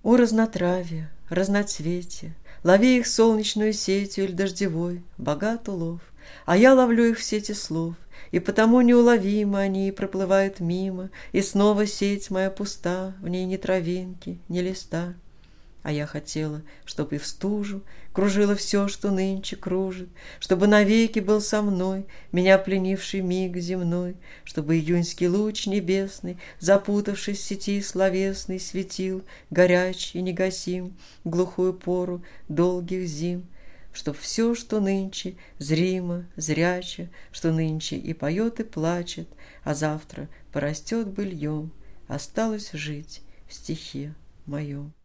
О, разнотравье, разноцветие, лови их солнечную сетью или дождевой, богат улов, а я ловлю их в сети слов, и потому неуловимо они проплывают мимо, и снова сеть моя пуста, в ней ни травинки, ни листа. А я хотела, чтоб и в стужу кружило все, что нынче кружит, чтобы навеки был со мной меня пленивший миг земной, чтобы июньский луч небесный, запутавшись в сети словесной, светил горячий и негасим в глухую пору долгих зим, чтоб все, что нынче зримо, зряче, что нынче и поет, и плачет, а завтра порастет быльем, осталось жить в стихе моем.